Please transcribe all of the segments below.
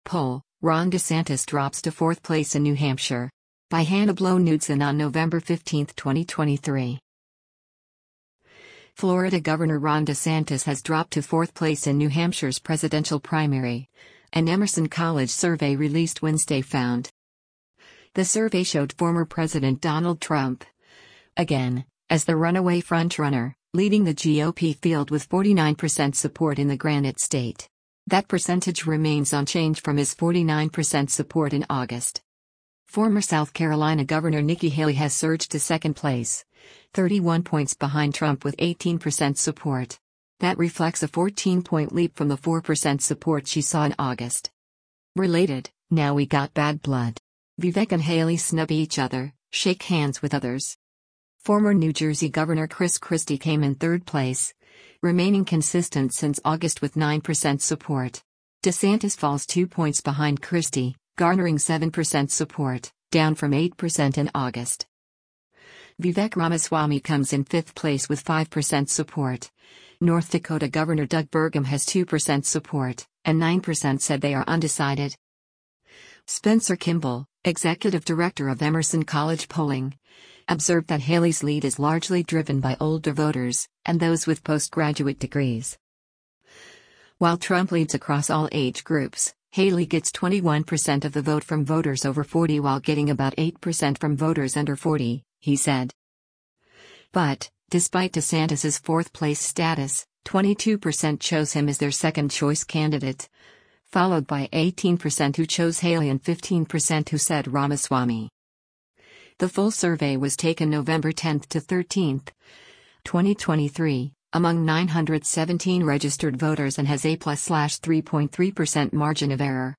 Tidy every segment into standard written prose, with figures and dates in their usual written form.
poll, Ron DeSantis drops to fourth place in New Hampshire. By Hannah Blow-Knudsen on November 15, 2023. Florida Governor Ron DeSantis has dropped to fourth place in New Hampshire's presidential primary, an Emerson College survey released Wednesday found. The survey showed former President Donald Trump, again, as the runaway frontrunner, leading the GOP field with 49% support in the Granite State. That percentage remains unchanged from his 49% support in August. Former South Carolina Governor Nikki Haley has surged to second place, 31 points behind Trump with 18% support. That reflects a 14-point leap from the 4% support she saw in August. Related, now we got bad blood. Vivek and Haley snub each other, shake hands with others. Former New Jersey Governor Chris Christie came in third place, remaining consistent since August with 9% support. DeSantis falls 2 points behind Christie, garnering 7% support, down from 8% in August. Vivek Ramaswamy comes in fifth place with 5% support. North Dakota Governor Doug Burgum has 2% support, and 9% said they are undecided. Spencer Kimball, executive director of Emerson College Polling, observed that Haley's lead is largely driven by older voters and those with postgraduate degrees. While Trump leads across all age groups, Haley gets 21% of the vote from voters over 40 while getting about 8% from voters under 40, he said. But, despite DeSantis's fourth-place status, 22% chose him as their second-choice candidate, followed by 18% who chose Haley and 15% who said Ramaswamy. The full survey was taken November 10 to 13, 2023, among 917 registered voters and has a +3.3% margin of error.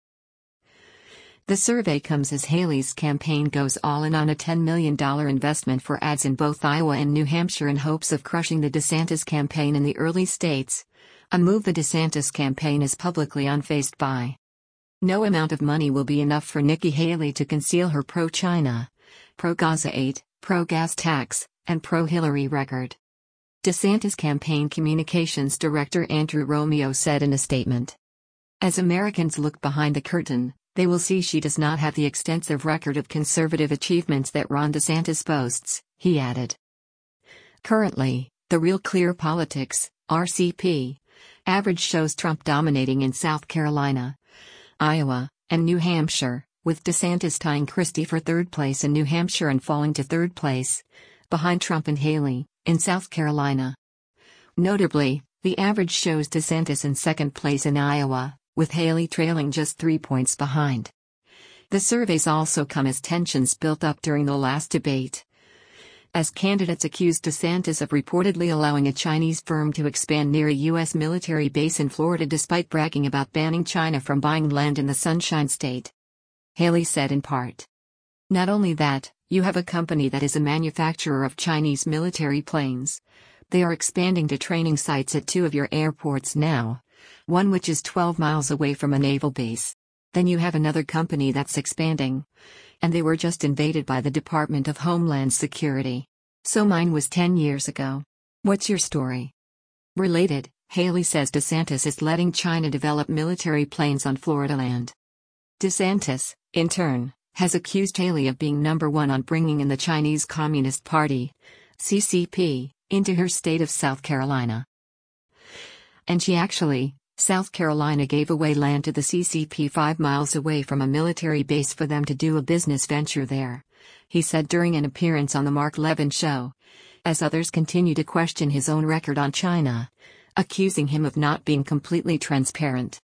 The survey comes as Haley's campaign goes all in on a $10 million investment for ads in both Iowa and New Hampshire in hopes of crushing the DeSantis campaign in the early states, a move the DeSantis campaign is publicly unfazed by. No amount of money will be enough for Nikki Haley to conceal her pro-China, pro-Gaza aid, pro-gas tax, and pro-Hillary record. DeSantis campaign communications director Andrew Romeo said in a statement. As Americans look behind the curtain, they will see she does not have the extensive record of conservative achievements that Ron DeSantis boasts, he added. Currently, the Real Clear Politics, RCP, average shows Trump dominating in South Carolina, Iowa, and New Hampshire, with DeSantis tying Christie for third place in New Hampshire and falling to third place, behind Trump and Haley, in South Carolina. Notably, the average shows DeSantis in second place in Iowa, with Haley trailing just 3 points behind. The surveys also come as tensions built up during the last debate, as candidates accused DeSantis of reportedly allowing a Chinese firm to expand near a U.S. military base in Florida despite bragging about banning China from buying land in the Sunshine State. Haley said in part, "Not only that, you have a company that is a manufacturer of Chinese military planes. They are expanding to training sites at 2 of your airports now, one which is 12 miles away from a naval base. Then you have another company that's expanding. And they were just invaded by the Department of Homeland Security. So mine was 10 years ago. What's your story?" Related, Haley says DeSantis is letting China develop military planes on Florida land. DeSantis, in turn, has accused Haley of being number one on bringing in the Chinese Communist Party, CCP, into her state of South Carolina. And South Carolina gave away land to the CCP 5 miles away from a military base for them to do a business venture there, he said during an appearance on The Mark Levin Show, as others continue to question his own record on China, accusing him of not being completely transparent.